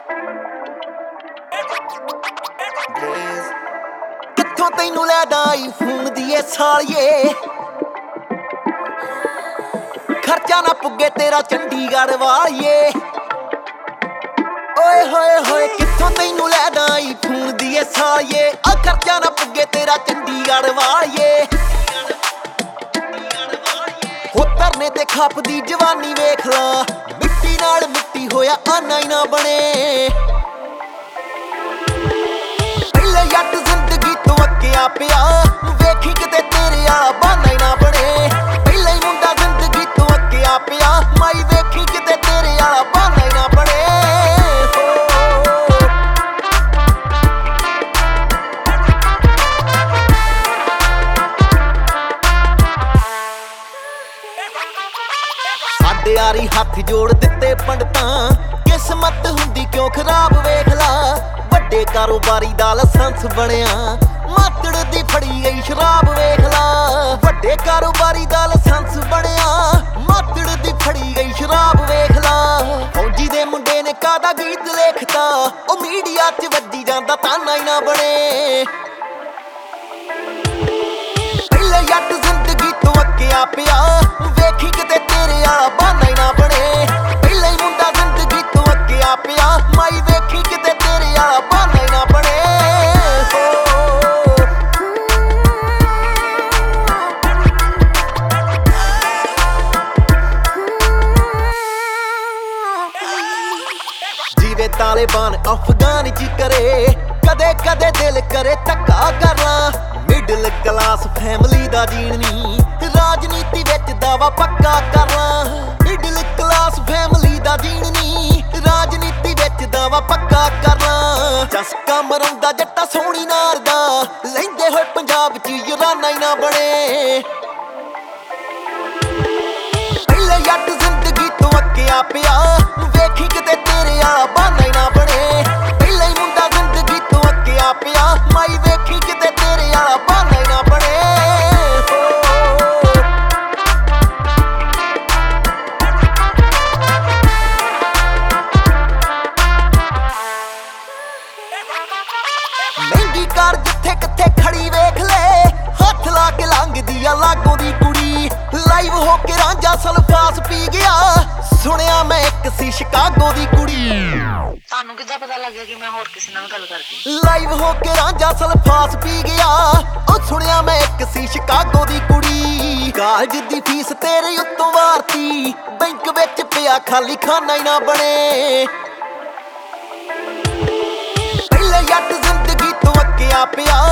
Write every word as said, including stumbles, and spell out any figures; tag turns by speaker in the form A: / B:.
A: ਕਿੱਥੋਂ ਤੈਨੂੰ ਲੈਦਾ ਆਈਫੋਨ ਦੀ ਏ ਸਾਲੀਏ, ਖਰਚਾ ਨਾ ਪੁੱਗੇ ਤੇਰਾ ਚੰਡੀਗੜ੍ਹ ਵਾਲੀਏ। ਓਏ ਹੋਏ ਹੋਏ ਕਿੱਥੋਂ ਤੈਨੂੰ ਲੈਦਾ ਆਈਫੋਨ ਦੀ ਏ ਸਾਲੀਏ, ਆ ਖਰਚਾ ਨਾ ਪੁੱਗੇ ਤੇਰਾ ਚੰਡੀਗੜ੍ਹ ਵਾਲੀਏ। ਹੋ ਧਰਨੇ ਤੇ ਖਾਪਦੀ ਜਵਾਨੀ ਵੇਖ ਲਾ, ਮਿੱਟੀ ਨਾਲ ਮਿੱਟੀ ਹੋਇਆ ਆਨਾ ਹੀ ਨਾ ਬਣੇ। ਪਹਿਲੇ ਜੱਟ ਜ਼ਿੰਦਗੀ ਤੋਂ ਅੱਕਿਆ ਪਿਆ, ਵੇਖੀ ਕਿਤੇ ਤੇਰੇ ਵਾਲਾ ਬਹਾਨਾ ਹੀ ਨਾ ਬਣੇ। ਪਹਿਲੇ ਹੀ ਮੁੰਡਾ ਜ਼ਿੰਦਗੀ ਤੋਂ ਅੱਕਿਆ ਪਿਆ, ਮਾਈ ਵੇਖੀ ਕਿਤੇ ਤੇਰੇ ਵਾਲਾ ਬਹਾਨਾ ਹੀ ਨਾ ਬਣੇ। ਸਾਡੇ ਯਾਰੀ ਹੱਥ ਜੋੜ ਦਿੱਤੇ ਪੰਡਤਾਂ, ਕਿਸਮਤ ਹੁੰਦੀ ਕਿਉਂ ਖਰਾਬ ਵੇਖ ਲਾ। ਵੱਡੇ ਕਾਰੋਬਾਰੀ ਦਾ ਲਾਇਸੈਂਸ ਬਣਿਆ, ਮਾਤੜ ਦੀ ਫੜੀ ਗਈ ਸ਼ਰਾਬ ਵੇਖ ਲਾ। ਵੱਡੇ ਕਾਰੋਬਾਰੀ ਦਾ ਲਾਇਸੈਂਸ ਬਣਿਆ, ਮਾਤੜ ਦੀ ਫੜੀ ਗਈ ਸ਼ਰਾਬ ਵੇਖ ਲਾ। ਫੌਜੀ ਦੇ ਮੁੰਡੇ ਨੇ ਕਾਦਾ ਗੀਤ ਲਿਖਤਾ, ਉਹ ਮੀਡੀਆ 'ਚ ਵੱਜੀ ਜਾਂਦਾ ਤਾਨਾ ਹੀ ਨਾ ਬਣੇ। ਪਹਿਲੇ ਜੱਟ ਜ਼ਿੰਦਗੀ ਤੋਂ ਅੱਕਿਆ ਪਿਆ, ਵੇਖੀ ਕਿਤੇ ਤੇਰੇ ਵਾਲਾ ਬਹਾਨਾ ਹੀ ਨਾ ਬਣੇ। ਪਹਿਲੇ ਹੀ ਮੁੰਡਾ ਜ਼ਿੰਦਗੀ ਤੋਂ ਅੱਕਿਆ ਪਿਆ, ਮਾਈ ਵੇਖੀ ਕਿਤੇ ਤੇਰੇ ਵਾਲਾ ਬਹਾਨਾ ਹੀ ਨਾ ਬਣੇ। ਜੀਵੇ ਤਾਲਿਬਾਨ ਅਫਗਾਨ ਚ ਕਰੇ, ਕਦੇ ਕਦੇ ਦਿਲ ਕਰੇ ਧੱਕਾ ਕਰ ਲਾਂ। ਮਿਡਲ ਕਲਾਸ ਫੈਮਿਲੀ ਦਾ ਜੀਣ ਨੀ, ਰਾਜਨੀਤੀ ਵਿੱਚ ਦਾਵਾ ਪੱਕਾ ਕਰ ਲਾਂ। ਮਿਡਲ ਕਲਾਸ ਫੈਮਿਲੀ ਦਾ ਜੀਣ ਨੀ, ਰਾਜਨੀਤੀ ਵਿੱਚ ਦਾਵਾ ਪੱਕਾ ਕਰ ਲਾਂ। ਚਸਕਾ ਮਰਾਉਂਦਾ ਜੱਟਾ ਸੋਹਣੀ ਨਾਰ ਦਾ, ਲੈਂਦੇ ਹੋਏ ਪੰਜਾਬ 'ਚ ਯਾਰਾਨਾ ਹੀ ਨਾ ਬਣੇ। ਪਹਿਲੇ ਜੱਟ ਜ਼ਿੰਦਗੀ ਤੋਂ ਅੱਕਿਆ ਪਿਆ, ਵੇਖੀ ਕਿਤੇ ਤੇਰੇ ਵਾਲਾ ਬਹਾਨਾ ਹੀ ਨਾ ਬਣੇ। ਪਹਿਲੇ ਹੀ ਮੁੰਡਾ ਜ਼ਿੰਦਗੀ ਤੋਂ ਅੱਕਿਆ ਪਿਆ, ਮਾਈ ਵੇਖੀ ਕਿਤੇ ਤੇਰੇ ਵਾਲਾ ਬਹਾਨਾ ਹੀ ਨਾ ਬਣੇ। ਮਹਿੰਗੀ ਕਾਰ ਜਿੱਥੇ ਕਿੱਥੇ ਖੜੀ ਵੇਖ ਲੈ, ਹੱਥ ਲਾ ਕੇ ਲੰਘਦੀ ਆ ਲਾਗੋਂ ਦੀ ਕੁੜੀ। ਲਾਈਵ ਹੋ ਕੇ ਰਾਂਝਾ ਸਲਫਾਸ ਪੀ ਗਿਆ, ਸੁਣਿਆ ਮੈਂ ਇੱਕ ਸੀ ਸ਼ਿਕਾਗੋ ਦੀ ਕੁੜੀ।
B: ਤੁਹਾਨੂੰ ਕਿੱਦਾਂ ਪਤਾ ਲੱਗਿਆ ਕਿ ਮੈਂ ਹੋਰ ਕਿਸੇ ਨਾਲ ਗੱਲ ਕਰਦੀ?
A: ਲਾਈਵ ਹੋ ਕੇ ਰਾਂਝਾ ਸਲਫਾਸ ਪੀ ਗਿਆ, ਉਹ ਸੁਣਿਆ ਮੈਂ ਇੱਕ ਸੀ ਸ਼ਿਕਾਗੋ ਦੀ ਕੁੜੀ। ਕਾਲਜ ਦੀ ਫੀਸ ਤੇਰੇ ਉੱਤੋਂ ਵਾਰਤੀ, ਬੈਂਕ ਵਿੱਚ ਪਿਆ ਖਾਲੀ ਖਾਨਾ ਹੀ ਨਾ ਬਣੇ। ਪਹਿਲੇ ਜੱਟ ਜ਼ਿੰਦਗੀ ਤੋਂ ਅੱਕਿਆ ਪਿਆ,